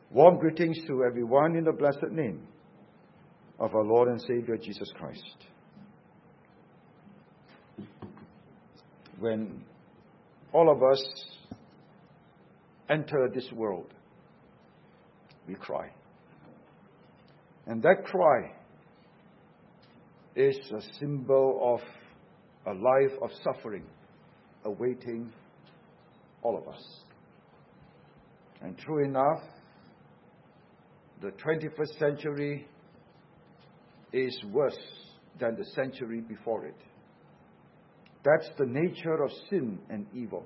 Warm greetings to everyone in the blessed name of our Lord and Savior Jesus Christ. When all of us enter this world, we cry. And that cry is a symbol of a life of suffering awaiting all of us. And true enough, the 21st century is worse than the century before it. That's the nature of sin and evil.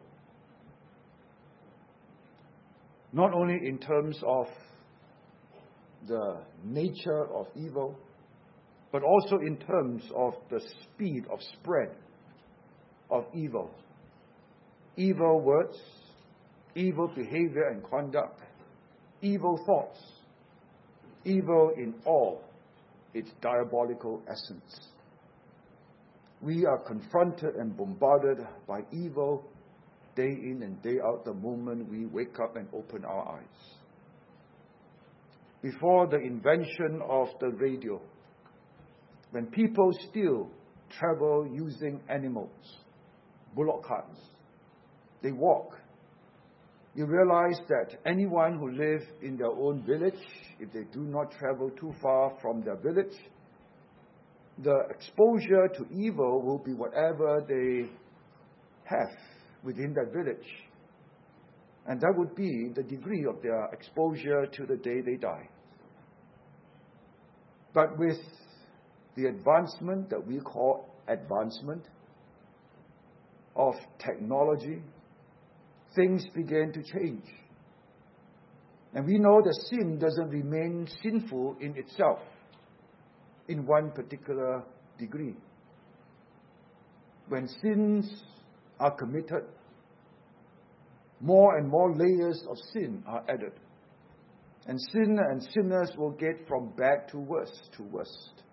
Not only in terms of the nature of evil, but also in terms of the speed of spread of evil. Evil words, evil behavior and conduct, evil thoughts, evil in all its diabolical essence. We are confronted and bombarded by evil day in and day out the moment we wake up and open our eyes. Before the invention of the radio, when people still travel using animals, bullock carts, they walk. You realize that anyone who lives in their own village, if they do not travel too far from their village, the exposure to evil will be whatever they have within that village. And that would be the degree of their exposure to the day they die. But with the advancement that we call advancement of technology, things began to change. And we know that sin doesn't remain sinful in itself in one particular degree. When sins are committed, more and more layers of sin are added. And sin and sinners will get from bad to worse to worst.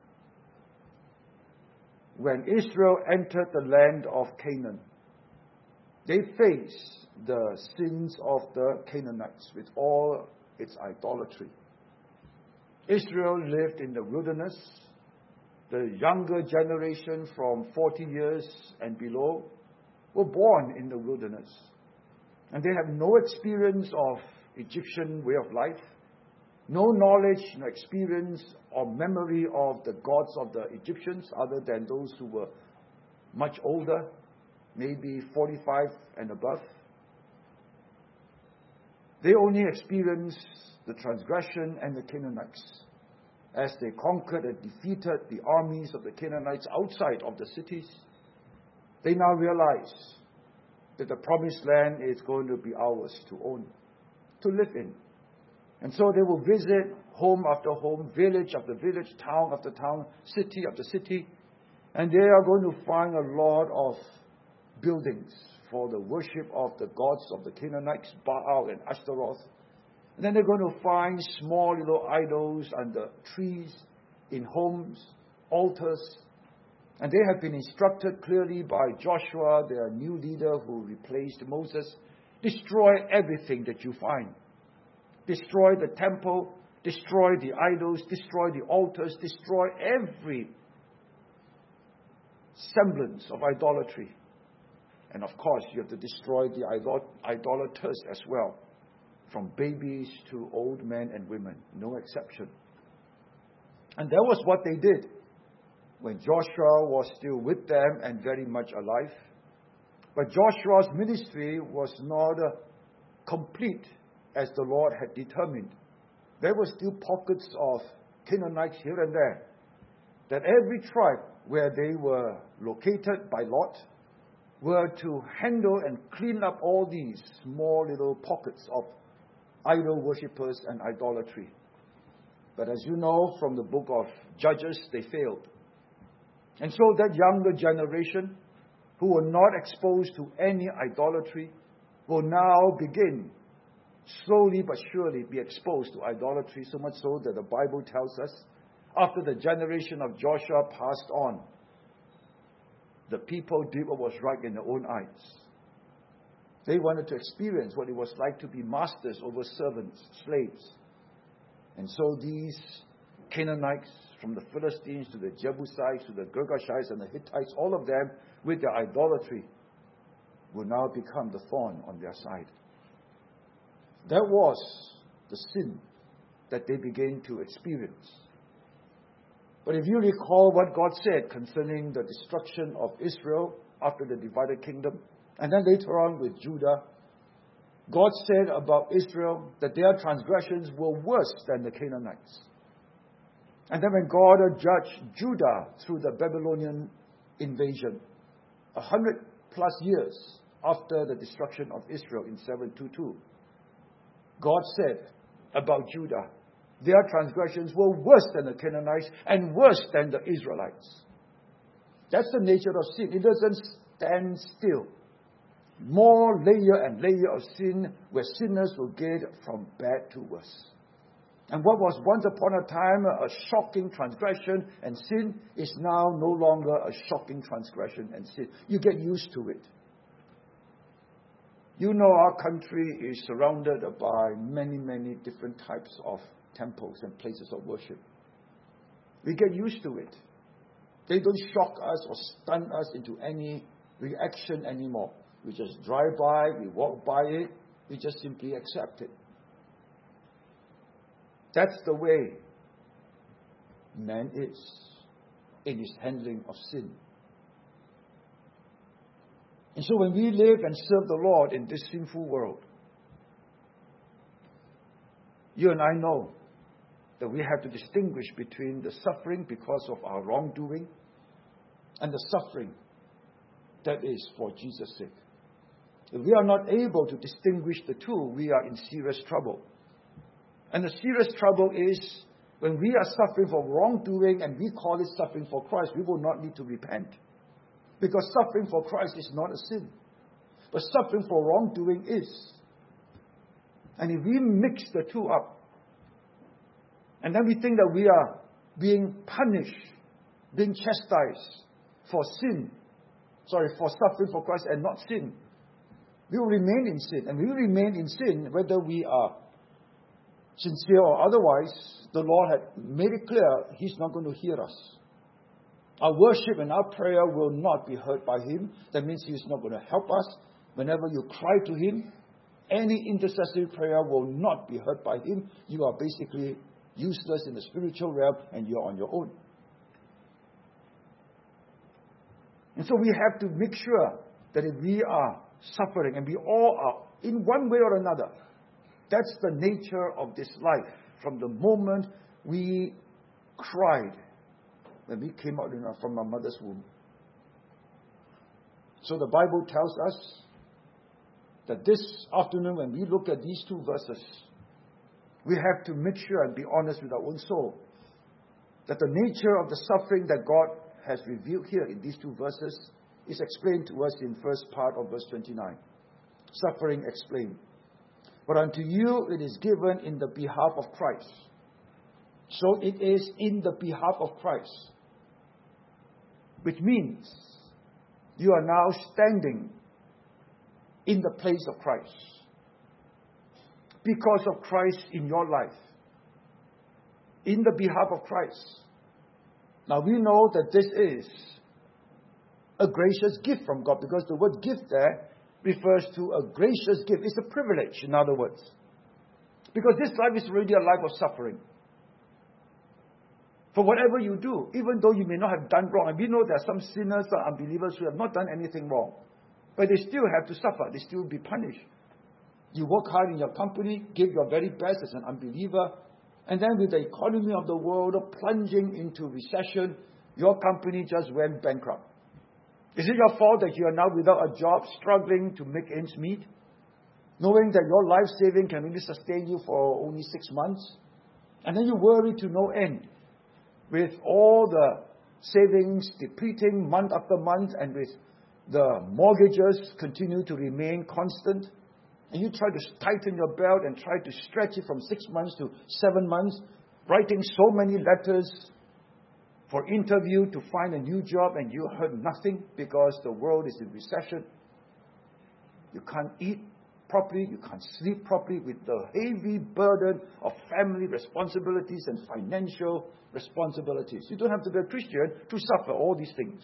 When Israel entered the land of Canaan, they faced the sins of the Canaanites with all its idolatry. Israel lived in the wilderness. The younger generation from 40 years and below were born in the wilderness. And they have no experience of Egyptian way of life, no knowledge, no experience or memory of the gods of the Egyptians other than those who were much older, maybe 45 and above. They only experienced the transgression and the Canaanites as they conquered and defeated the armies of the Canaanites outside of the cities. They now realize that the promised land is going to be ours to own, to live in. And so they will visit home after home, village after village, town after town, city after city, and they are going to find a lot of buildings for the worship of the gods of the Canaanites, Baal and Ashtaroth. And then they're going to find small little idols under trees, in homes, altars. And they have been instructed clearly by Joshua, their new leader who replaced Moses, destroy everything that you find. Destroy the temple, destroy the idols, destroy the altars, destroy every semblance of idolatry. And of course, you have to destroy the idolaters as well, from babies to old men and women, no exception. And that was what they did when Joshua was still with them and very much alive. But Joshua's ministry was not complete as the Lord had determined. There were still pockets of Canaanites here and there, that every tribe where they were located by lot were to handle and clean up all these small little pockets of idol worshippers and idolatry. But as you know from the book of Judges, they failed. And so that younger generation who were not exposed to any idolatry will now begin slowly but surely be exposed to idolatry, so much so that the Bible tells us after the generation of Joshua passed on, the people did what was right in their own eyes. They wanted to experience what it was like to be masters over servants, slaves. And so these Canaanites, from the Philistines to the Jebusites to the Girgashites and the Hittites, all of them with their idolatry will now become the thorn on their side. That was the sin that they began to experience. But if you recall what God said concerning the destruction of Israel after the divided kingdom, and then later on with Judah, God said about Israel that their transgressions were worse than the Canaanites. And then when God judged Judah through the Babylonian invasion, 100 plus years after the destruction of Israel in 722, God said about Judah, their transgressions were worse than the Canaanites and worse than the Israelites. That's the nature of sin. It doesn't stand still. More layer and layer of sin where sinners will get from bad to worse. And what was once upon a time a shocking transgression and sin is now no longer a shocking transgression and sin. You get used to it. You know, our country is surrounded by many, many different types of temples and places of worship. We get used to it. They don't shock us or stun us into any reaction anymore. We just drive by, we walk by it, we just simply accept it. That's the way man is in his handling of sin. And so when we live and serve the Lord in this sinful world, you and I know that we have to distinguish between the suffering because of our wrongdoing and the suffering that is for Jesus' sake. If we are not able to distinguish the two, we are in serious trouble. And the serious trouble is when we are suffering for wrongdoing and we call it suffering for Christ, we will not need to repent. Because suffering for Christ is not a sin. But suffering for wrongdoing is. And if we mix the two up, and then we think that we are being punished, being chastised for suffering for Christ and not sin, we will remain in sin. And we will remain in sin whether we are sincere or otherwise. The Lord had made it clear He's not going to hear us. Our worship and our prayer will not be heard by Him. That means He is not going to help us. Whenever you cry to Him, any intercessory prayer will not be heard by Him. You are basically useless in the spiritual realm and you're on your own. And so we have to make sure that if we are suffering, and we all are in one way or another, that's the nature of this life. From the moment we cried when we came out from our mother's womb. So the Bible tells us that this afternoon when we look at these two verses, we have to make sure and be honest with our own soul that the nature of the suffering that God has revealed here in these two verses is explained to us in first part of verse 29. Suffering explained. But unto you it is given in the behalf of Christ. So it is in the behalf of Christ. Which means you are now standing in the place of Christ. Because of Christ in your life. In the behalf of Christ. Now we know that this is a gracious gift from God, because the word gift there refers to a gracious gift. It's a privilege, in other words. Because this life is really a life of suffering. For whatever you do, even though you may not have done wrong, and we know there are some sinners or unbelievers who have not done anything wrong, but they still have to suffer, they still be punished. You work hard in your company, give your very best as an unbeliever, and then with the economy of the world plunging into recession, your company just went bankrupt. Is it your fault that you are now without a job, struggling to make ends meet? Knowing that your life saving can only sustain you for only 6 months? And then you worry to no end, with all the savings depleting month after month, and with the mortgages continue to remain constant. And you try to tighten your belt and try to stretch it from 6 months to 7 months, writing so many letters for interview to find a new job, and you heard nothing because the world is in recession. You can't eat, properly, you can't sleep properly with the heavy burden of family responsibilities and financial responsibilities. You don't have to be a Christian to suffer all these things.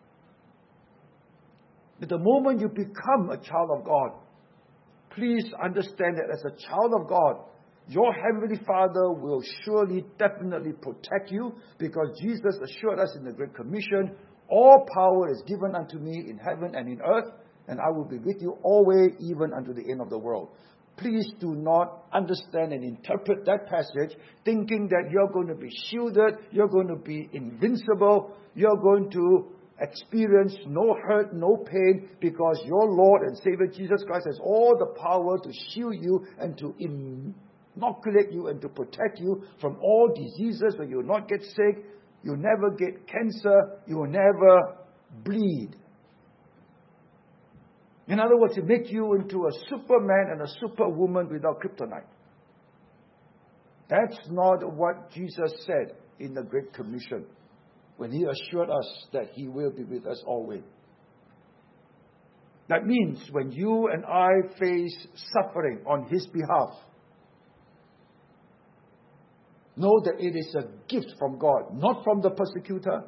But the moment you become a child of God, please understand that as a child of God, your Heavenly Father will surely, definitely protect you, because Jesus assured us in the Great Commission, all power is given unto me in heaven and in earth, and I will be with you always, even unto the end of the world. Please do not understand and interpret that passage thinking that you're going to be shielded, you're going to be invincible, you're going to experience no hurt, no pain, because your Lord and Savior Jesus Christ has all the power to shield you and to inoculate you and to protect you from all diseases, where you will not get sick, you'll never get cancer, you will never bleed. In other words, it makes you into a superman and a superwoman without kryptonite. That's not what Jesus said in the Great Commission, when He assured us that He will be with us always. That means when you and I face suffering on His behalf, know that it is a gift from God, not from the persecutor.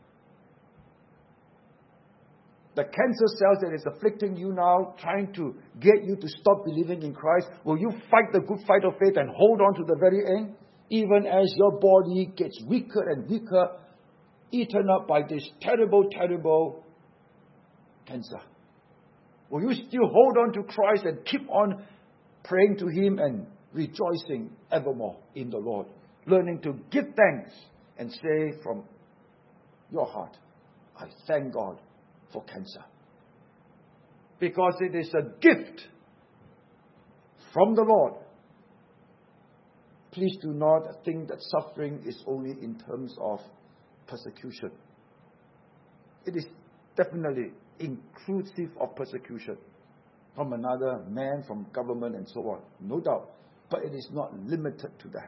The cancer cells that is afflicting you now, trying to get you to stop believing in Christ, will you fight the good fight of faith and hold on to the very end? Even as your body gets weaker and weaker, eaten up by this terrible, terrible cancer. Will you still hold on to Christ and keep on praying to Him and rejoicing evermore in the Lord? Learning to give thanks and say from your heart, I thank God for cancer. Because it is a gift from the Lord. Please do not think that suffering is only in terms of persecution. It is definitely inclusive of persecution from another man, from government and so on. No doubt. But it is not limited to that.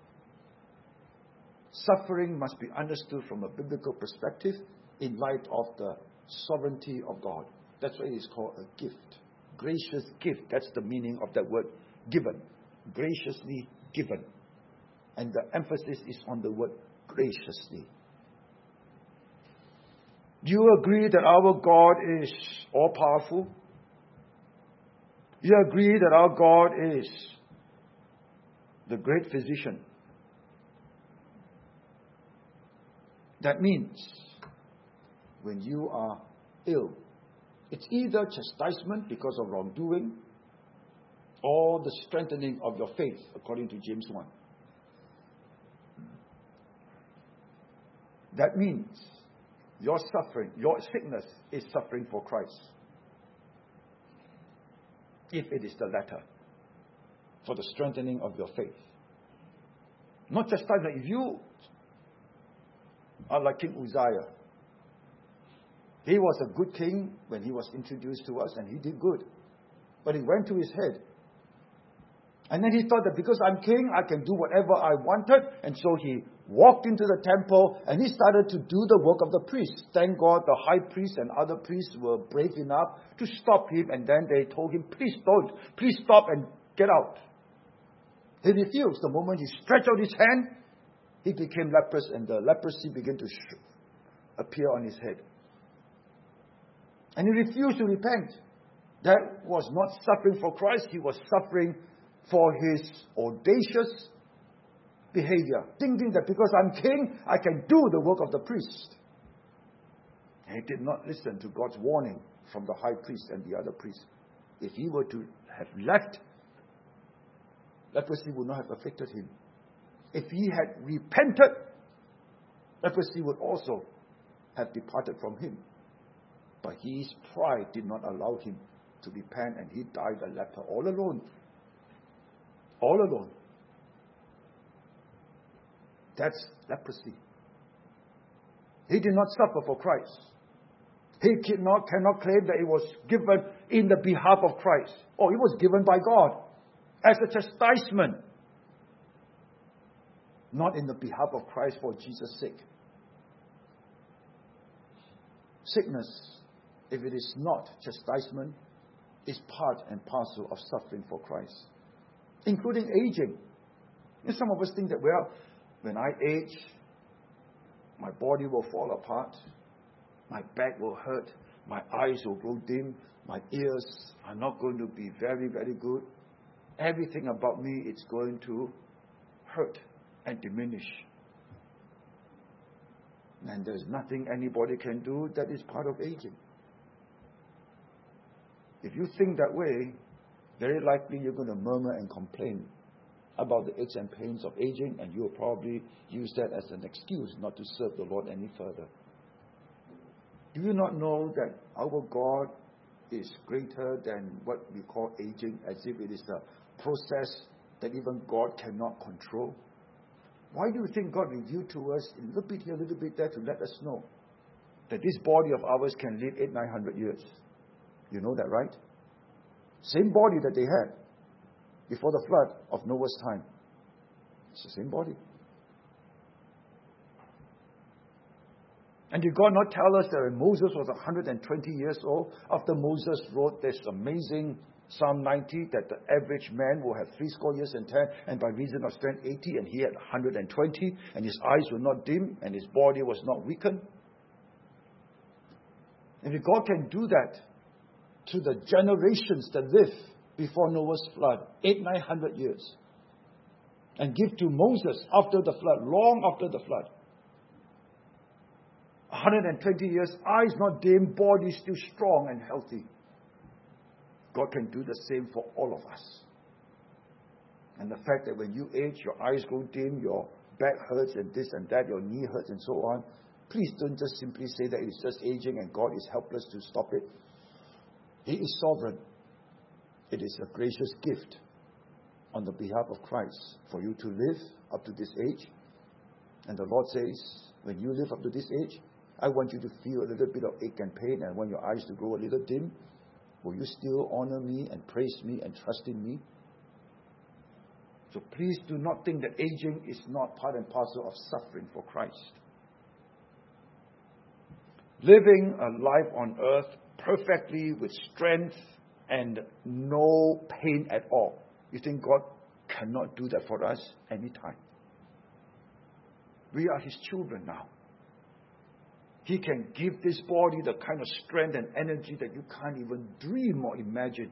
Suffering must be understood from a biblical perspective in light of the sovereignty of God. That's why it is called a gift. Gracious gift. That's the meaning of that word, given. Graciously given. And the emphasis is on the word graciously. Do you agree that our God is all-powerful? Do you agree that our God is the great physician? That means when you are ill, it's either chastisement because of wrongdoing or the strengthening of your faith, according to James 1. That means your suffering, your sickness is suffering for Christ. If it is the latter, for the strengthening of your faith. Not chastisement. If you are like King Uzziah, he was a good king when he was introduced to us, and he did good. But it went to his head. And then he thought that because I'm king, I can do whatever I wanted. And so he walked into the temple and he started to do the work of the priest. Thank God the high priest and other priests were brave enough to stop him. And then they told him, please don't. Please stop and get out. He refused. The moment he stretched out his hand, he became leprous, and the leprosy began to appear on his head. And he refused to repent. That was not suffering for Christ. He was suffering for his audacious behavior, thinking that because I'm king, I can do the work of the priest. And he did not listen to God's warning from the high priest and the other priests. If he were to have left, leprosy would not have afflicted him. If he had repented, leprosy would also have departed from him. But his pride did not allow him to repent, and he died a leper all alone. All alone. That's leprosy. He did not suffer for Christ. He cannot claim that it was given in the behalf of Christ. Oh, it was given by God as a chastisement. Not in the behalf of Christ for Jesus' sake. Sickness, if it is not chastisement, is part and parcel of suffering for Christ, including aging. And some of us think that, well, when I age, my body will fall apart, my back will hurt, my eyes will grow dim, my ears are not going to be very, very good. Everything about me is going to hurt and diminish. And there's nothing anybody can do that is part of aging. If you think that way, very likely you're going to murmur and complain about the aches and pains of aging, and you'll probably use that as an excuse not to serve the Lord any further. Do you not know that our God is greater than what we call aging, as if it is a process that even God cannot control? Why do you think God revealed to us a little bit here, a little bit there, to let us know that this body of ours can live 800-900 years? You know that, right? Same body that they had before the flood of Noah's time. It's the same body. And did God not tell us that when Moses was 120 years old, after Moses wrote this amazing Psalm 90, that the average man will have 80 years, and by reason of strength 80, and he had 120, and his eyes were not dim, and his body was not weakened? And if God can do that to the generations that lived before Noah's flood, 800-900 years, and give to Moses after the flood, long after the flood, 120 years, eyes not dim, body still strong and healthy. God can do the same for all of us. And the fact that when you age, your eyes go dim, your back hurts and this and that, your knee hurts and so on, please don't just simply say that it's just aging and God is helpless to stop it. He is sovereign. It is a gracious gift on the behalf of Christ for you to live up to this age. And the Lord says, when you live up to this age, I want you to feel a little bit of ache and pain, and want your eyes to grow a little dim. Will you still honor me and praise me and trust in me? So please do not think that aging is not part and parcel of suffering for Christ. Living a life on earth perfectly with strength and no pain at all. You think God cannot do that for us anytime? We are His children now. He can give this body the kind of strength and energy that you can't even dream or imagine.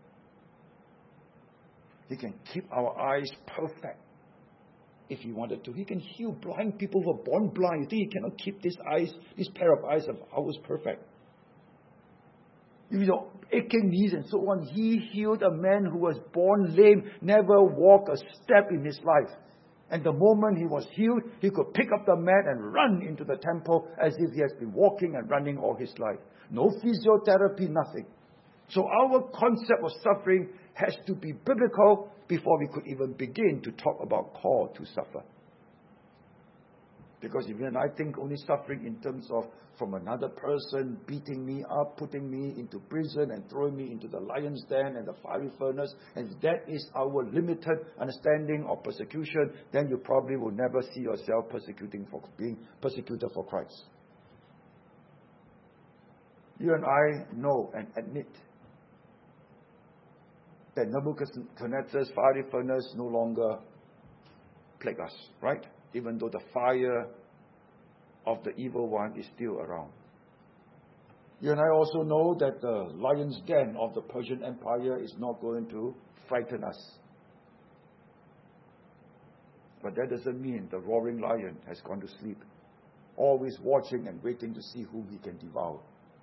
He can keep our eyes perfect if He wanted to. He can heal blind people who are born blind. You think He cannot keep this pair of eyes of ours perfect? You know, aching knees and so on. He healed a man who was born lame, never walked a step in his life. And the moment he was healed, he could pick up the mat and run into the temple as if he has been walking and running all his life. No physiotherapy, nothing. So our concept of suffering has to be biblical before we could even begin to talk about call to suffer. Because if you and I think only suffering in terms of from another person beating me up, putting me into prison and throwing me into the lion's den and the fiery furnace, and if that is our limited understanding of persecution, then you probably will never see yourself being persecuted for Christ. You and I know and admit that Nebuchadnezzar's fiery furnace no longer plague us, right? Even though the fire of the evil one is still around. You and I also know that the lion's den of the Persian Empire is not going to frighten us. But that doesn't mean the roaring lion has gone to sleep, always watching and waiting to see whom he can devour.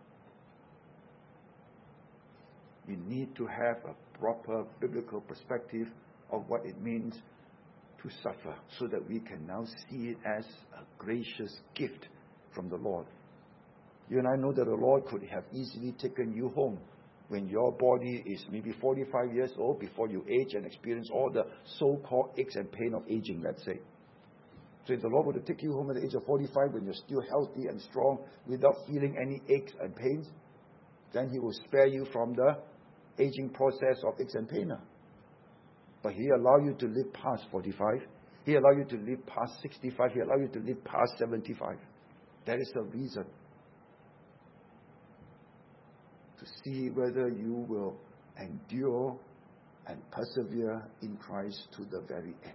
We need to have a proper biblical perspective of what it means to suffer, so that we can now see it as a gracious gift from the Lord. You and I know that the Lord could have easily taken you home when your body is maybe 45 years old, before you age and experience all the so-called aches and pain of aging, let's say. So if the Lord were to take you home at the age of 45 when you're still healthy and strong without feeling any aches and pains, then He will spare you from the aging process of aches and pain. But He allows you to live past 45. He allows you to live past 65. He allows you to live past 75. That is the reason. To see whether you will endure and persevere in Christ to the very end.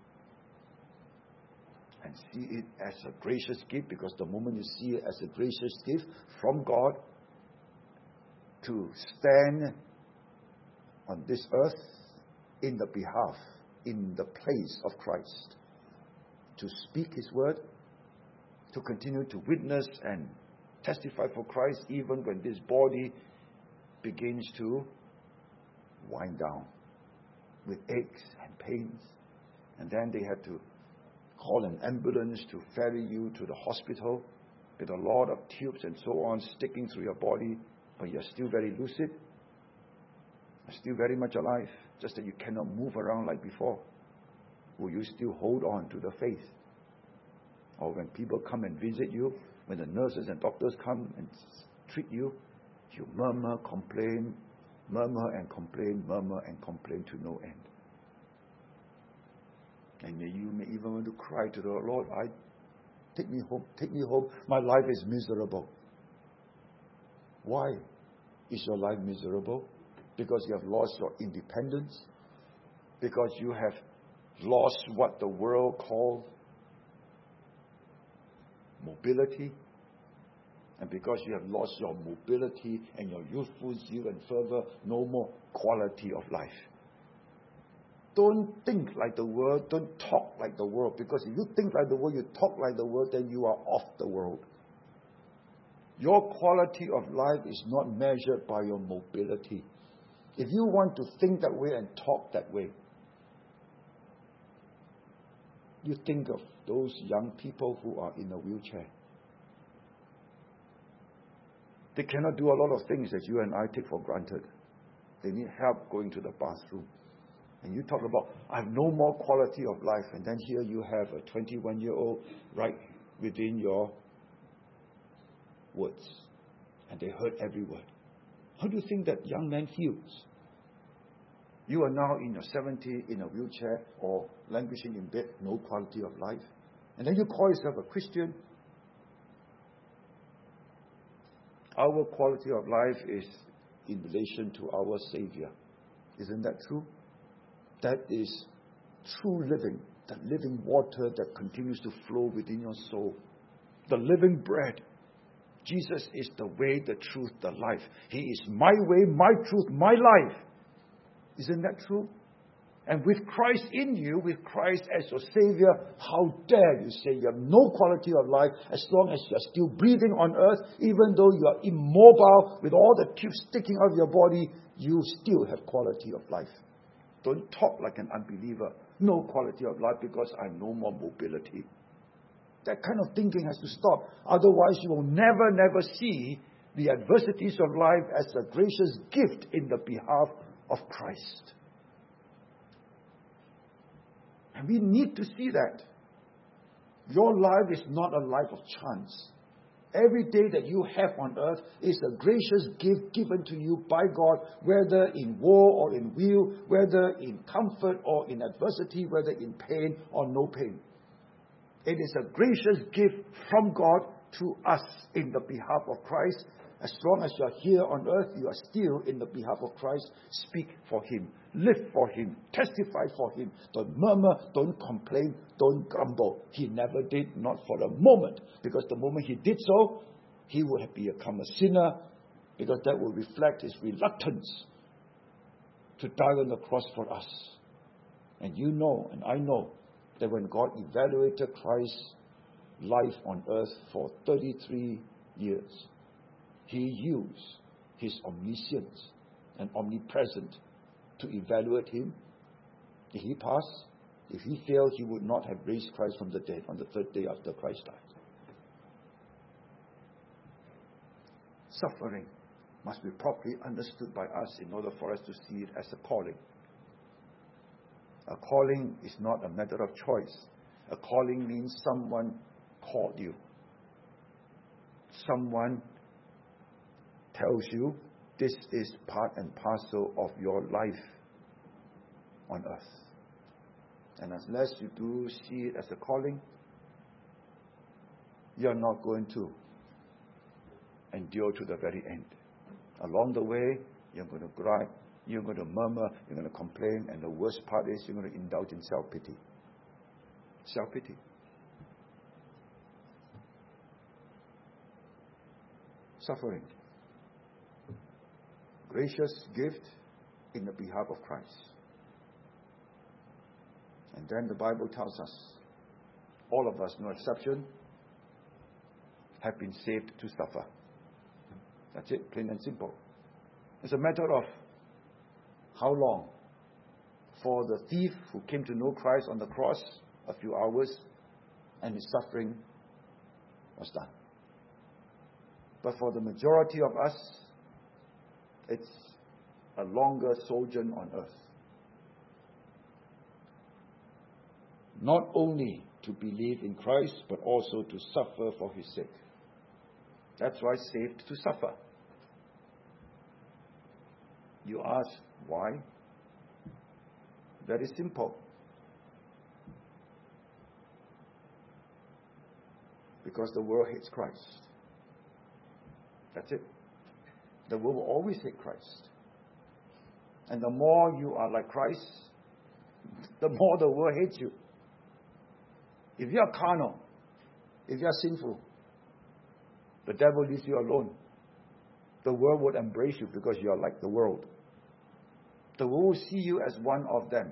And see it as a gracious gift, because the moment you see it as a gracious gift from God to stand on this earth in the behalf, in the place of Christ, to speak His word, to continue to witness and testify for Christ even when this body begins to wind down with aches and pains. And then they had to call an ambulance to ferry you to the hospital with a lot of tubes and so on sticking through your body, but you're still very lucid. You're still very much alive, just that you cannot move around like before. Will you still hold on to the faith? Or when people come and visit you, when the nurses and doctors come and treat you, you murmur, complain, murmur and complain, murmur and complain to no end. And you may even want to cry to the Lord, take me home, my life is miserable. Why is your life miserable? Because you have lost your independence? Because you have lost what the world calls mobility? And because you have lost your mobility and your youthful zeal and fervor, no more quality of life. Don't think like the world, don't talk like the world, because if you think like the world, you talk like the world, then you are of the world. Your quality of life is not measured by your mobility. If you want to think that way and talk that way, you think of those young people who are in a wheelchair. They cannot do a lot of things that you and I take for granted. They need help going to the bathroom. And you talk about, I have no more quality of life. And then here you have a 21-year-old right within your words. And they heard every word. How do you think that young man feels? You are now in your 70s in a wheelchair or languishing in bed, no quality of life. And then you call yourself a Christian. Our quality of life is in relation to our Savior. Isn't that true? That is true living, the living water that continues to flow within your soul. The living bread. Jesus is the way, the truth, the life. He is my way, my truth, my life. Isn't that true? And with Christ in you, with Christ as your Savior, how dare you say you have no quality of life as long as you are still breathing on earth, even though you are immobile with all the tubes sticking out of your body, you still have quality of life. Don't talk like an unbeliever. No quality of life because I have no more mobility. That kind of thinking has to stop. Otherwise, you will never see the adversities of life as a gracious gift in the behalf of Christ. And we need to see that. Your life is not a life of chance. Every day that you have on earth is a gracious gift given to you by God, whether in war or in weal, whether in comfort or in adversity, whether in pain or no pain. It is a gracious gift from God to us in the behalf of Christ. As long as you are here on earth, you are still in the behalf of Christ. Speak for Him. Live for Him. Testify for Him. Don't murmur. Don't complain. Don't grumble. He never did, not for a moment. Because the moment He did so, He would have become a sinner. Because that would reflect His reluctance to die on the cross for us. And you know, and I know, that when God evaluated Christ's life on earth for 33 years, He used His omniscience and omnipresent to evaluate Him. Did He pass? If He failed, He would not have raised Christ from the dead on the third day after Christ died. Suffering must be properly understood by us in order for us to see it as a calling. A calling is not a matter of choice. A calling means someone called you. Someone tells you this is part and parcel of your life on earth. And unless you do see it as a calling, you're not going to endure to the very end. Along the way, you're going to cry, You're going to murmur, you're going to complain, and the worst part is you're going to indulge in self-pity. Self-pity. Suffering. Gracious gift in the behalf of Christ. And then the Bible tells us, all of us, no exception, have been saved to suffer. That's it, plain and simple. It's a matter of how long. For the thief who came to know Christ on the cross, a few hours, and his suffering was done. But for the majority of us, it's a longer sojourn on earth. Not only to believe in Christ, but also to suffer for His sake. That's why saved to suffer. You ask, why? Very simple. Because the world hates Christ. That's it. The world will always hate Christ. And the more you are like Christ, the more the world hates you. If you are carnal, if you are sinful, the devil leaves you alone. The world would embrace you because you are like the world. The world will see you as one of them.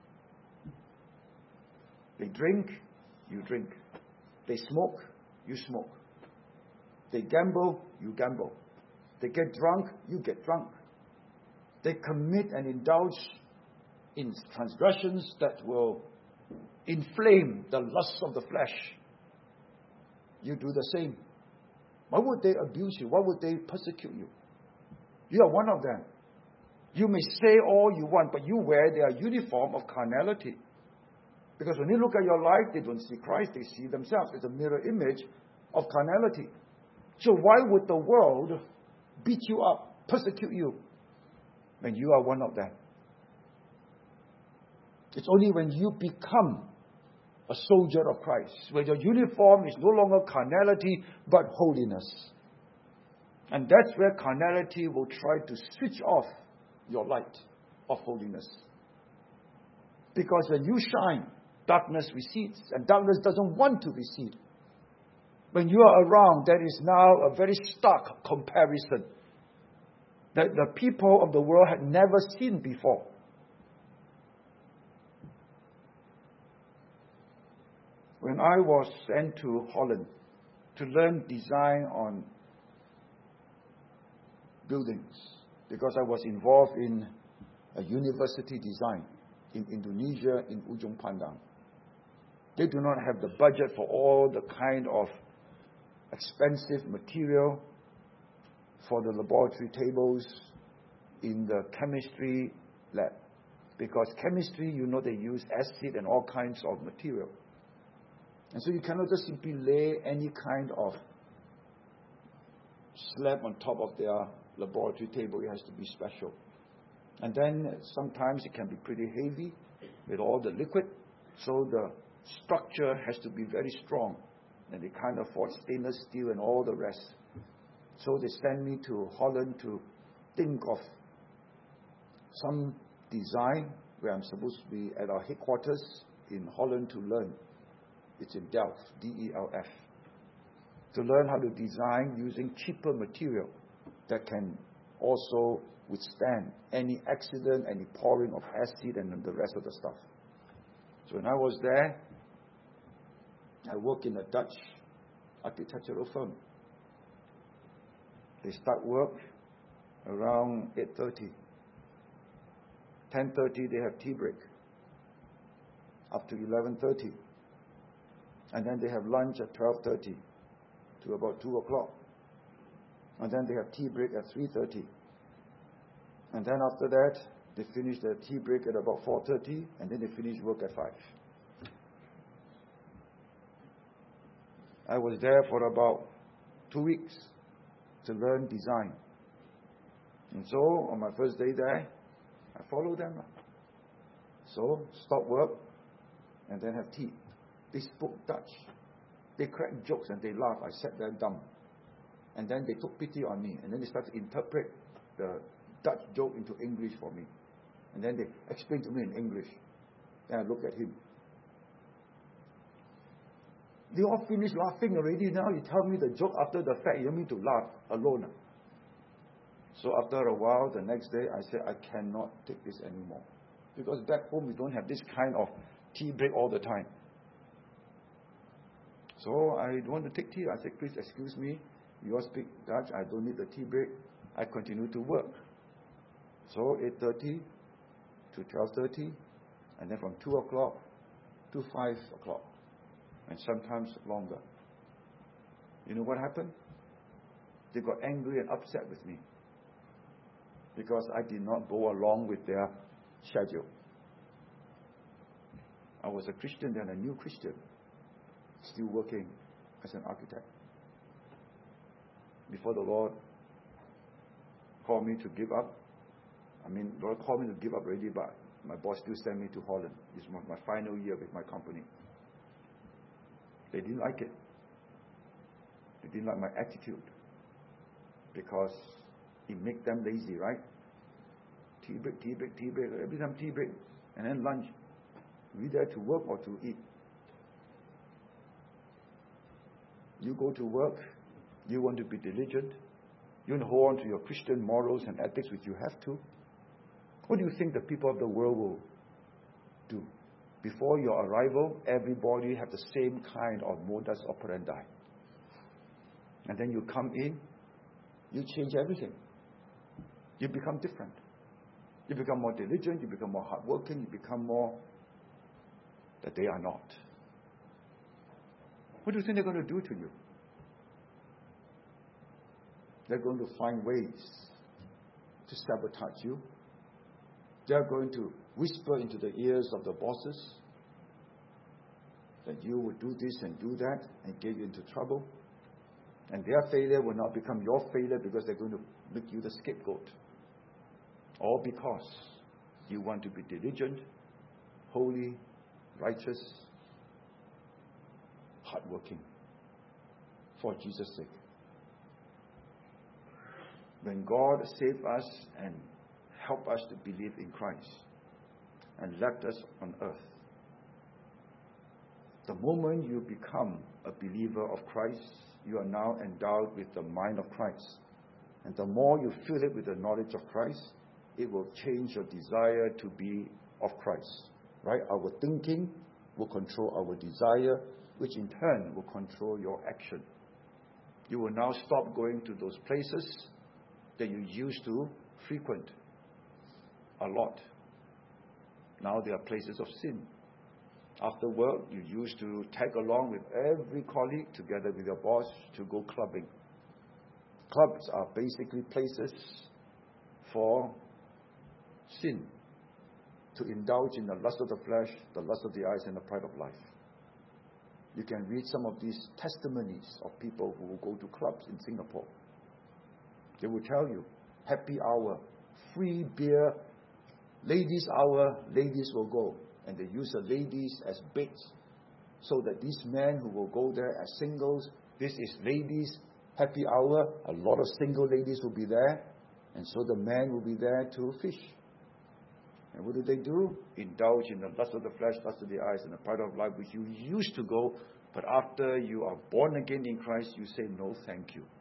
They drink, you drink. They smoke, you smoke. They gamble, you gamble. They get drunk, you get drunk. They commit and indulge in transgressions that will inflame the lusts of the flesh. You do the same. Why would they abuse you? Why would they persecute you? You are one of them. You may say all you want, but you wear their uniform of carnality. Because when you look at your life, they don't see Christ, they see themselves. It's a mirror image of carnality. So why would the world beat you up, persecute you, when you are one of them? It's only when you become a soldier of Christ, where your uniform is no longer carnality, but holiness. And that's where carnality will try to switch off your light of holiness. Because when you shine, darkness recedes, and darkness doesn't want to recede. When you are around, there is now a very stark comparison that the people of the world had never seen before. When I was sent to Holland to learn design on buildings, because I was involved in a university design in Indonesia, in Ujung Pandang. They do not have the budget for all the kind of expensive material for the laboratory tables in the chemistry lab. Because chemistry, they use acid and all kinds of material. And so you cannot just simply lay any kind of slab on top of their laboratory table. It has to be special. And then sometimes it can be pretty heavy with all the liquid. So the structure has to be very strong. And they can't afford stainless steel and all the rest. So they send me to Holland to think of some design where I'm supposed to be at our headquarters in Holland to learn. It's in Delft, D-E-L-F. To learn how to design using cheaper material that can also withstand any accident, any pouring of acid and the rest of the stuff. So when I was there, I worked in a Dutch architectural firm. They start work around 8:30. 10:30 they have tea break. Up to 11:30. And then they have lunch at 12:30 to about 2 o'clock. And then they have tea break at 3:30. And then after that, they finish their tea break at about 4:30, and then they finish work at 5. I was there for about 2 weeks to learn design. And so, on my first day there, I followed them. So, stop work, and then have tea. They spoke Dutch. They cracked jokes and they laughed. I sat there dumb. And then they took pity on me. And then they started to interpret the Dutch joke into English for me. And then they explain to me in English. Then I look at him. They all finished laughing already. Now you tell me the joke after the fact. You want me to laugh alone. So after a while, the next day, I said, I cannot take this anymore. Because back home, we don't have this kind of tea break all the time. So I don't want to take tea. I said, please excuse me. You all speak Dutch. I don't need the tea break. I continue to work. So 8:30 to 12:30. And then from 2 o'clock to 5 o'clock. And sometimes longer. You know what happened? They got angry and upset with me. Because I did not go along with their schedule. I was a Christian, then a new Christian. Still working as an architect. Before the Lord called me to give up. The Lord called me to give up already, but my boss still sent me to Holland. It's my final year with my company. They didn't like it. They didn't like my attitude. Because it made them lazy, right? Tea break, tea break, tea break. Every time tea break. And then lunch. We there to work or to eat. You go to work. You want to be diligent. You want to hold on to your Christian morals and ethics, which you have to. What do you think the people of the world will do? Before your arrival, everybody have the same kind of modus operandi. And then you come in, you change everything. You become different. You become more diligent, you become more hardworking, you become more that they are not. What do you think they're going to do to you? They're going to find ways to sabotage you. They're going to whisper into the ears of the bosses that you will do this and do that and get you into trouble. And their failure will not become your failure because they're going to make you the scapegoat. All because you want to be diligent, holy, righteous, hardworking for Jesus' sake. When God saved us and helped us to believe in Christ and left us on earth, the moment you become a believer of Christ, you are now endowed with the mind of Christ. And the more you fill it with the knowledge of Christ, it will change your desire to be of Christ. Right? Our thinking will control our desire, which in turn will control your action. You will now stop going to those places that you used to frequent a lot. Now they are places of sin. After work, you used to tag along with every colleague together with your boss to go clubbing. Clubs are basically places for sin, to indulge in the lust of the flesh, the lust of the eyes, and the pride of life. You can read some of these testimonies of people who will go to clubs in Singapore. They will tell you, happy hour, free beer, ladies hour, ladies will go. And they use the ladies as baits so that these men who will go there as singles, this is ladies' happy hour. A lot of single ladies will be there. And so the men will be there to fish. And what do? Indulge in the lust of the flesh, lust of the eyes, and the pride of life, which you used to go. But after you are born again in Christ, you say, no, thank you.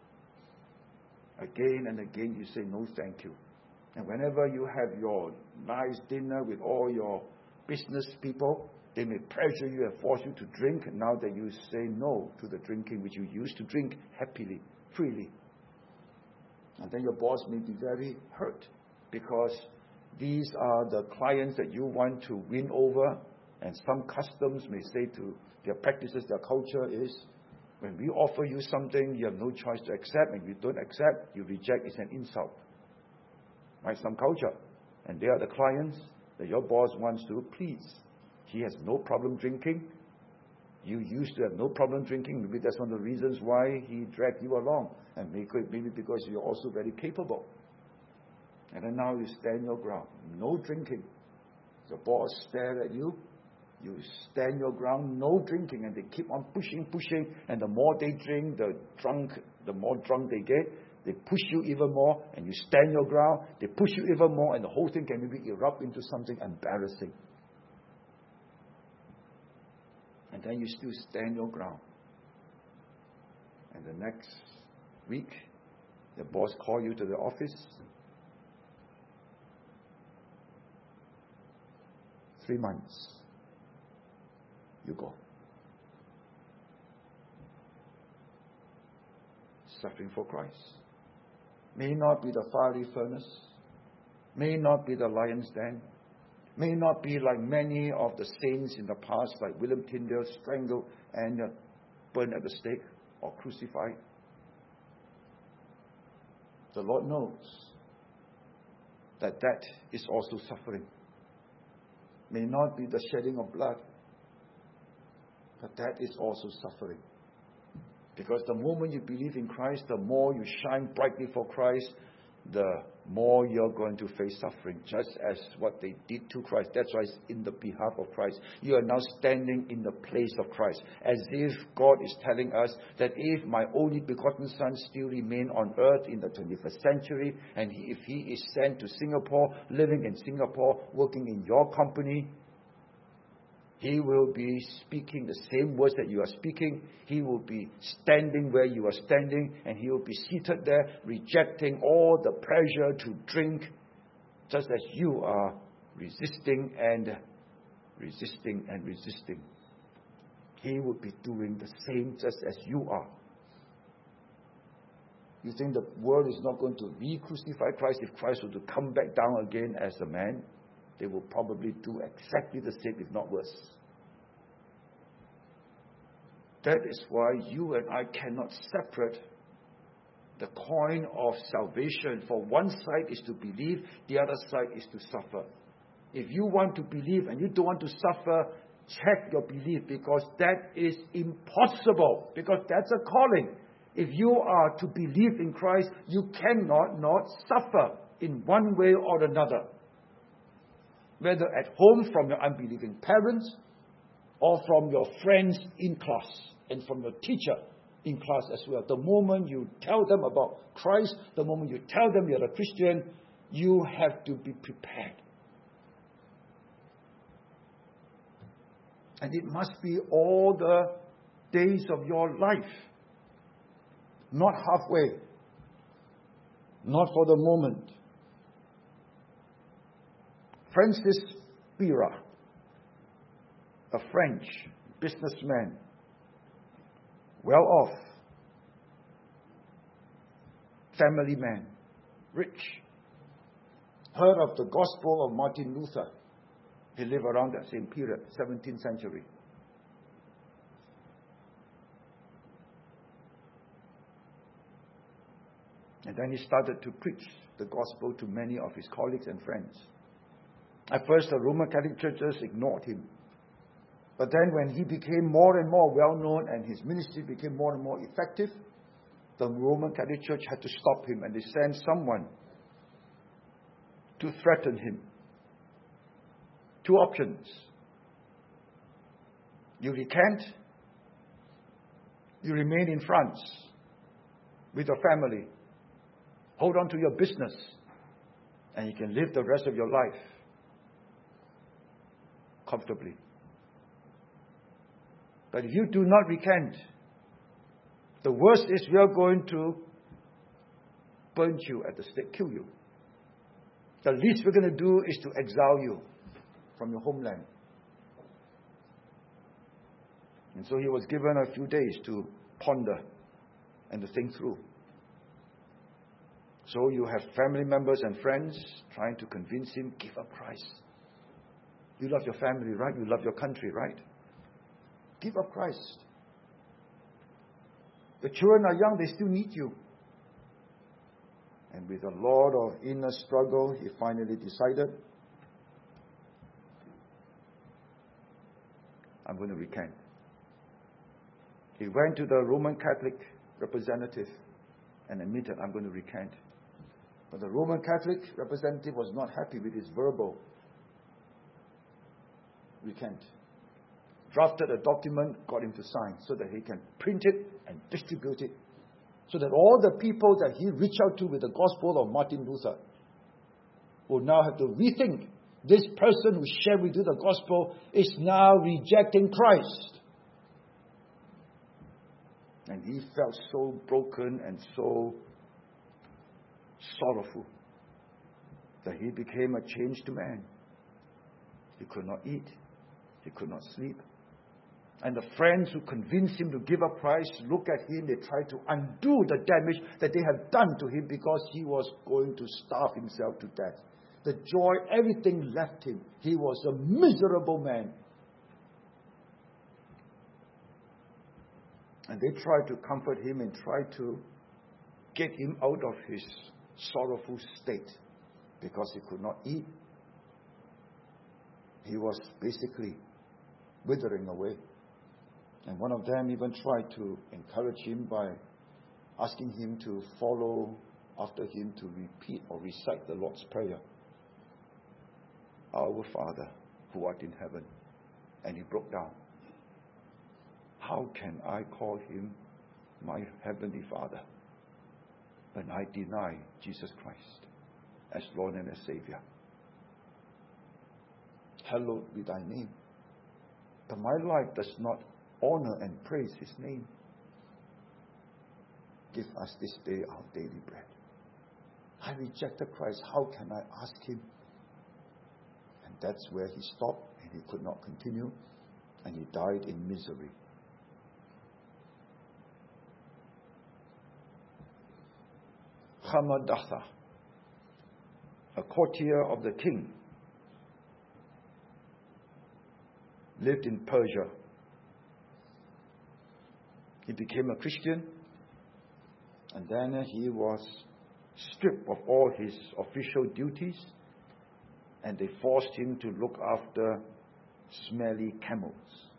Again and again, you say, no, thank you. And whenever you have your nice dinner with all your business people, they may pressure you and force you to drink. And now that you say no to the drinking which you used to drink happily, freely. And then your boss may be very hurt because these are the clients that you want to win over. And some customs may say to their practices, their culture is, when we offer you something, you have no choice to accept. And if you don't accept, you reject. It's an insult. Right? Some culture. And they are the clients that your boss wants to please. He has no problem drinking. You used to have no problem drinking. Maybe that's one of the reasons why he dragged you along. And maybe because you're also very capable. And then now you stand your ground. No drinking. The boss stared at you. You stand your ground, no drinking. And they keep on pushing. And the more they drink, the more drunk they get. they push you even more, and you stand your ground. They push you even more, and the whole thing can maybe erupt into something embarrassing. And then you still stand your ground. And the next week, the boss calls you to the office. 3 months. You go. Suffering for Christ. May not be the fiery furnace. May not be the lion's den. May not be like many of the saints in the past, like William Tyndale, strangled and burned at the stake or crucified. The Lord knows that that is also suffering. May not be the shedding of blood, but that is also suffering. Because the moment you believe in Christ, the more you shine brightly for Christ, the more you're going to face suffering, just as what they did to Christ. That's why it's in the behalf of Christ. You are now standing in the place of Christ, as if God is telling us that if my only begotten Son still remain on earth in the 21st century, and if he is sent to Singapore, living in Singapore, working in your company, he will be speaking the same words that you are speaking. He will be standing where you are standing, and he will be seated there, rejecting all the pleasure to drink, just as you are resisting and resisting and resisting. He will be doing the same just as you are. You think the world is not going to re-crucify Christ if Christ were to come back down again as a man? They will probably do exactly the same, if not worse. That is why you and I cannot separate the coin of salvation. For one side is to believe, the other side is to suffer. If you want to believe and you don't want to suffer, check your belief, because that is impossible, because that's a calling. If you are to believe in Christ, you cannot not suffer in one way or another. Whether at home from your unbelieving parents, or from your friends in class, and from your teacher in class as well. The moment you tell them about Christ, the moment you tell them you're a Christian, you have to be prepared. And it must be all the days of your life, not halfway, not for the moment. Francis Pira, a French businessman, well off, family man, rich, heard of the gospel of Martin Luther. He lived around that same period, 17th century. And then he started to preach the gospel to many of his colleagues and friends. At first, the Roman Catholic churches ignored him. But then when he became more and more well-known and his ministry became more and more effective, the Roman Catholic Church had to stop him, and they sent someone to threaten him. 2 options. You recant, you remain in France with your family, hold on to your business, and you can live the rest of your life comfortably. But if you do not recant, the worst is we are going to burn you at the stake, kill you. The least we're going to do is to exile you from your homeland. And so he was given a few days to ponder and to think through. So you have family members and friends trying to convince him, give up Christ. You love your family, right? You love your country, right? Give up Christ. The children are young, they still need you. And with a lot of inner struggle, he finally decided, I'm going to recant. He went to the Roman Catholic representative and admitted, I'm going to recant. But the Roman Catholic representative was not happy with his verbal recant. Drafted a document, got him to sign so that he can print it and distribute it So that all the people that he reached out to with the gospel of Martin Luther will now have to rethink. This person who shared with you the gospel is now rejecting Christ. And he felt so broken and so sorrowful that he became a changed man. He could not eat. He could not sleep. And the friends who convinced him to give up Christ look at him. They try to undo the damage that they have done to him because he was going to starve himself to death. The joy, everything left him. He was a miserable man. And they tried to comfort him and tried to get him out of his sorrowful state because he could not eat. He was basically withering away. And one of them even tried to encourage him by asking him to follow after him to repeat or recite the Lord's Prayer. Our Father, who art in heaven. And he broke down. How can I call him my heavenly Father when I deny Jesus Christ as Lord and as Savior? Hallowed be thy name. But my life does not honor and praise his name. Give us this day our daily bread. I rejected Christ. How can I ask him? And that's where he stopped and he could not continue. And he died in misery. Hamadatha, a courtier of the king, lived in Persia. He became a Christian, and then he was stripped of all his official duties, and they forced him to look after smelly camels.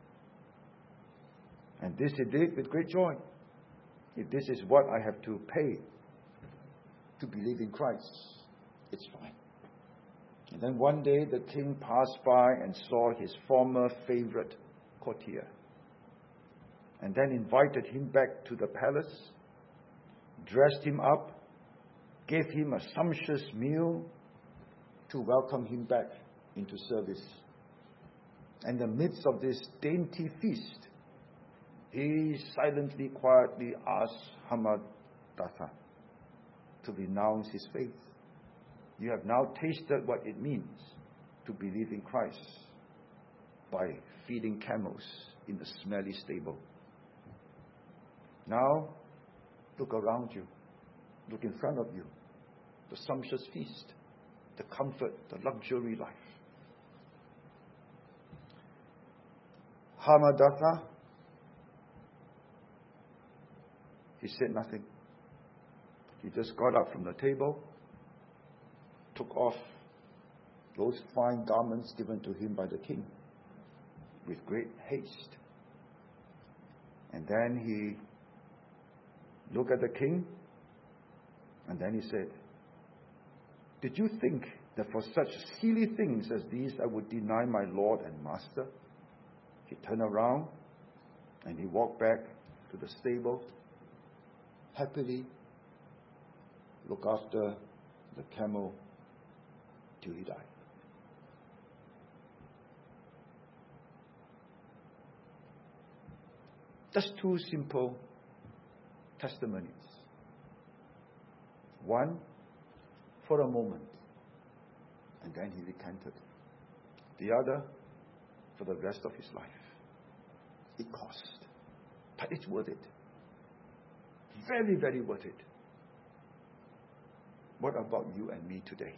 And this he did with great joy. If this is what I have to pay to believe in Christ, it's fine. And then one day the king passed by and saw his former favorite courtier, and then invited him back to the palace, dressed him up, gave him a sumptuous meal to welcome him back into service. And in the midst of this dainty feast, he silently, quietly asked Hamadatha to renounce his faith. You have now tasted what it means to believe in Christ by feeding camels in the smelly stable. Now, look around you. Look in front of you. The sumptuous feast, the comfort, the luxury life. Hamadatha, he said nothing. He just got up from the table, took off those fine garments given to him by the king with great haste. And then he looked at the king, and then he said, did you think that for such silly things as these I would deny my Lord and Master? He turned around and he walked back to the stable, happily look after the camel till he died. Just two simple testimonies. One, for a moment, and then he recanted. The other, for the rest of his life. It cost, but it's worth it. Very, very worth it. What about you and me today?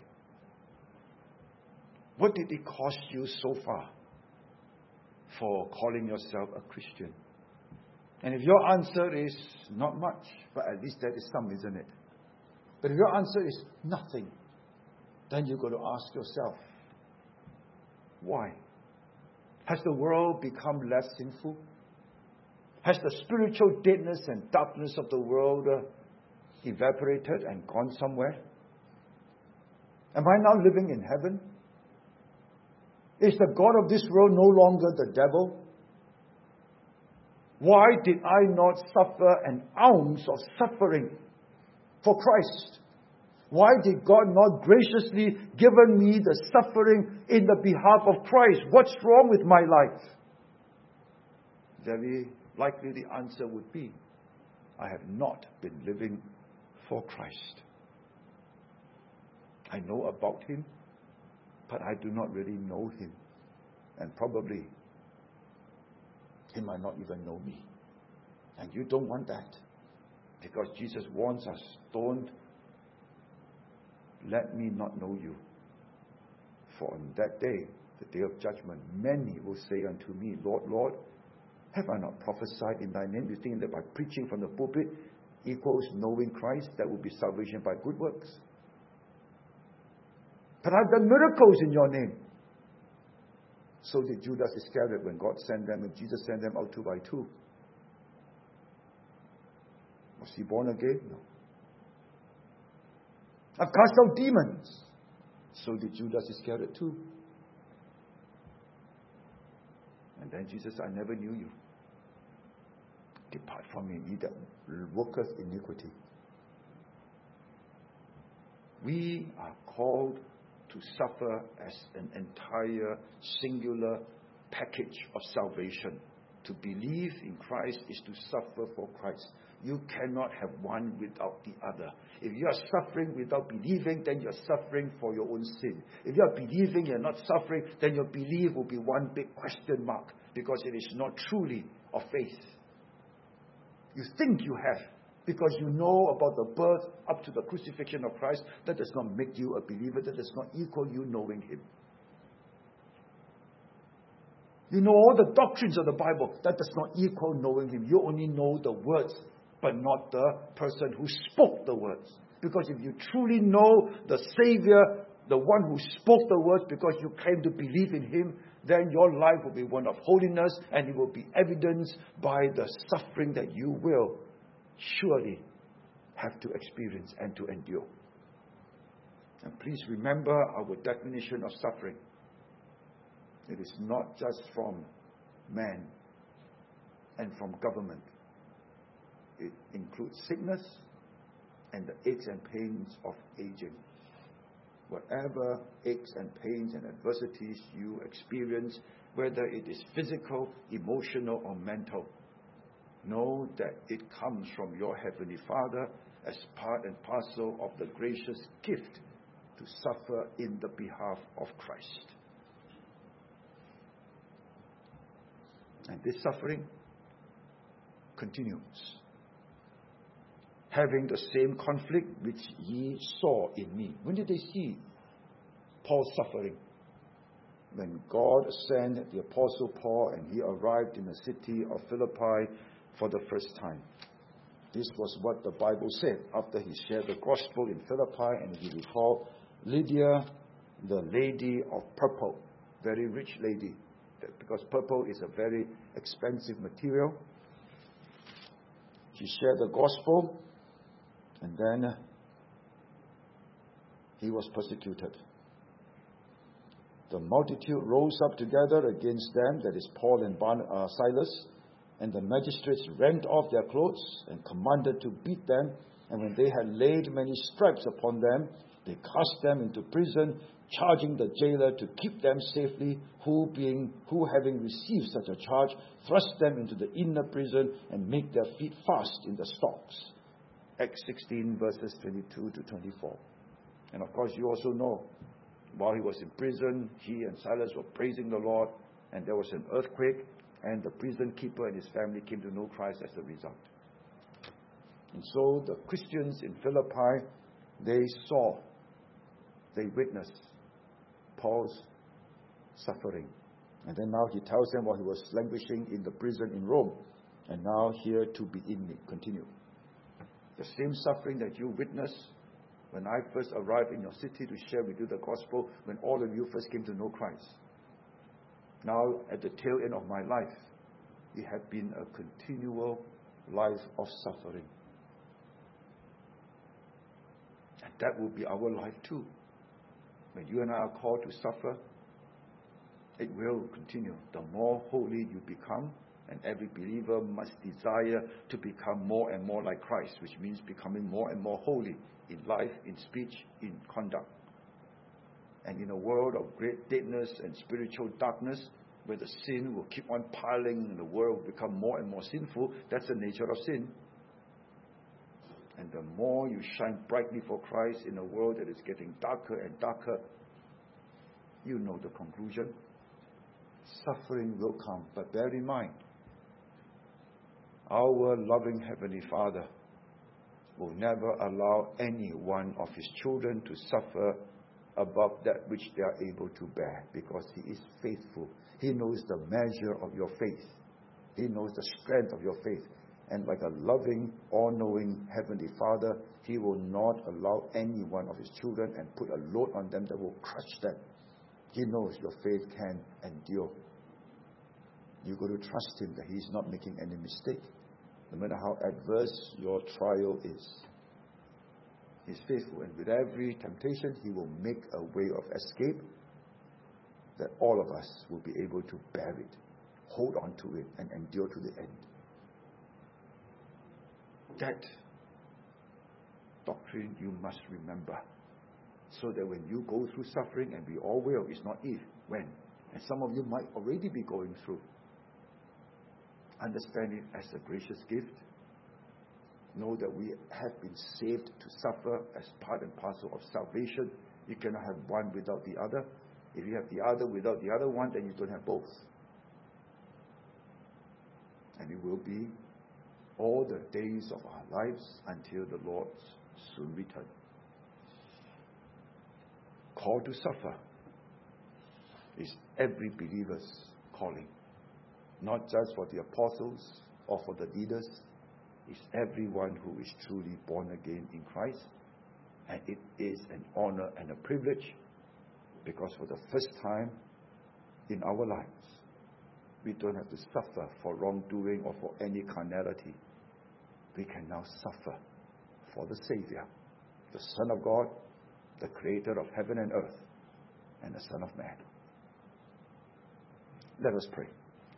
What did it cost you so far for calling yourself a Christian? And if your answer is not much, but at least that is some, isn't it? But if your answer is nothing, then you've got to ask yourself, why? Has the world become less sinful? Has the spiritual deadness and darkness of the world evaporated and gone somewhere? Am I now living in heaven? Is the God of this world no longer the devil? Why did I not suffer an ounce of suffering for Christ? Why did God not graciously given me the suffering in the behalf of Christ? What's wrong with my life? Very likely the answer would be, I have not been living for Christ. I know about Him, but I do not really know Him. And probably He might not even know me. And you don't want that. Because Jesus warns us, don't let me not know you. For on that day, the day of judgment, many will say unto me, Lord, Lord, have I not prophesied in thy name? You think that by preaching from the pulpit equals knowing Christ, that will be salvation by good works? But I've done miracles in your name. So did Judas Iscariot when God sent them and Jesus sent them out 2 by 2. Was he born again? No. I've cast out demons. So did Judas Iscariot too. And then Jesus, I never knew you. Depart from me, ye that worketh iniquity. We are called to suffer as an entire singular package of salvation. To believe in Christ is to suffer for Christ. You cannot have one without the other. If you are suffering without believing, then you're suffering for your own sin. If you are believing you're not suffering, then your belief will be one big question mark, because it is not truly of faith. You think you have, because you know about the birth up to the crucifixion of Christ. That does not make you a believer. That does not equal you knowing Him. You know all the doctrines of the Bible. That does not equal knowing Him. You only know the words, but not the person who spoke the words. Because if you truly know the Savior, the one who spoke the words, because you came to believe in Him, then your life will be one of holiness, and it will be evidenced by the suffering that you will surely have to experience and to endure. And please remember our definition of suffering. It is not just from man and from government. It includes sickness and the aches and pains of aging. Whatever aches and pains and adversities you experience, whether it is physical, emotional, or mental, know that it comes from your Heavenly Father as part and parcel of the gracious gift to suffer in the behalf of Christ. And this suffering continues. Having the same conflict which ye saw in me. When did they see Paul's suffering? When God sent the Apostle Paul and he arrived in the city of Philippi for the first time. This was what the Bible said after he shared the gospel in Philippi, and he recalled Lydia, the lady of purple, very rich lady, because purple is a very expensive material. She shared the gospel, and then he was persecuted. The multitude rose up together against them, that is Paul and Silas, and the magistrates rent off their clothes and commanded to beat them. And when they had laid many stripes upon them, they cast them into prison, charging the jailer to keep them safely, who having received such a charge, thrust them into the inner prison and make their feet fast in the stocks. Acts 16 verses 22 to 24. And of course you also know, while he was in prison, he and Silas were praising the Lord, and there was an earthquake, and the prison keeper and his family came to know Christ as a result. And so the Christians in Philippi, they witnessed Paul's suffering. And then now he tells them while he was languishing in the prison in Rome, and now here to be in me. Continue. The same suffering that you witnessed when I first arrived in your city to share with you the gospel, when all of you first came to know Christ. Now, at the tail end of my life, it had been a continual life of suffering. And that will be our life too. When you and I are called to suffer, it will continue. The more holy you become, And every believer must desire to become more and more like Christ, which means becoming more and more holy in life, in speech, in conduct. And in a world of great deadness and spiritual darkness, where the sin will keep on piling and the world will become more and more sinful, that's the nature of sin. And the more you shine brightly for Christ in a world that is getting darker and darker, you know the conclusion. Suffering will come. But bear in mind, our loving Heavenly Father will never allow any one of His children to suffer above that which they are able to bear, because He is faithful. He knows the measure of your faith. He knows the strength of your faith. And like a loving, all-knowing Heavenly Father, He will not allow any one of His children and put a load on them that will crush them. He knows your faith can endure. You've got to trust Him that He is not making any mistake. No matter how adverse your trial is, He's faithful. And with every temptation, He will make a way of escape that all of us will be able to bear it, hold on to it, and endure to the end. That doctrine you must remember, so that when you go through suffering, and we all will, it's not if, when, and some of you might already be going through, understand it as a gracious gift. Know that we have been saved to suffer as part and parcel of salvation. You cannot have one without the other. If you have the other without the other one, then you don't have both. And it will be all the days of our lives until the Lord's soon return. Call to suffer is every believer's calling. Not just for the apostles or for the leaders. It's everyone who is truly born again in Christ. And it is an honor and a privilege, because for the first time in our lives, we don't have to suffer for wrongdoing or for any carnality. We can now suffer for the Savior, the Son of God, the Creator of heaven and earth, and the Son of Man. Let us pray.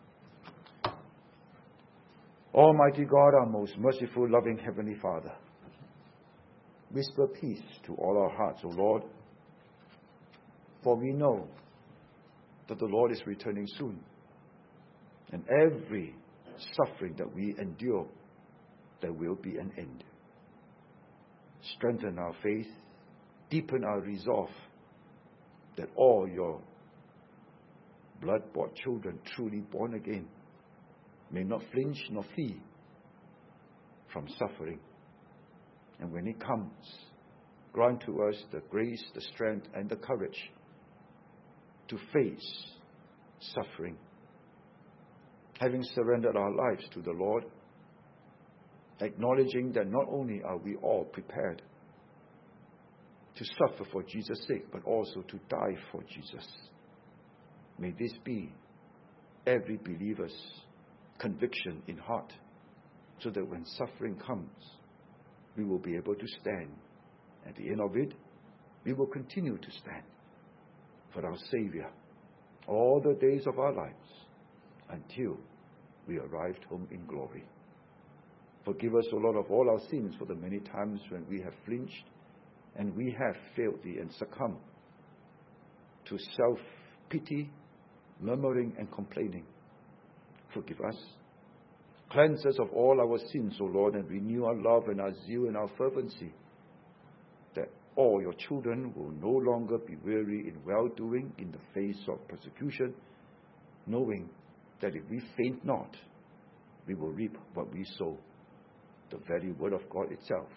Almighty God, our most merciful, loving Heavenly Father, whisper peace to all our hearts, O Lord, for we know that the Lord is returning soon, and every suffering that we endure, there will be an end. Strengthen our faith, deepen our resolve, that all your blood-bought children, truly born again, may not flinch nor flee from suffering. And when it comes, grant to us the grace, the strength, and the courage to face suffering. Having surrendered our lives to the Lord, acknowledging that not only are we all prepared to suffer for Jesus' sake, but also to die for Jesus. May this be every believer's conviction in heart, so that when suffering comes, we will be able to stand. At the end of it, we will continue to stand for our Savior all the days of our lives until we arrived home in glory. Forgive us, O Lord, of all our sins for the many times when we have flinched and we have failed Thee and succumbed to self-pity, murmuring and complaining. Forgive us. Cleanse us of all our sins, O Lord, and renew our love and our zeal and our fervency, that all your children will no longer be weary in well-doing in the face of persecution, knowing that if we faint not, we will reap what we sow, the very word of God itself.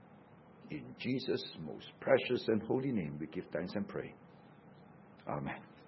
In Jesus' most precious and holy name we give thanks and pray. Amen.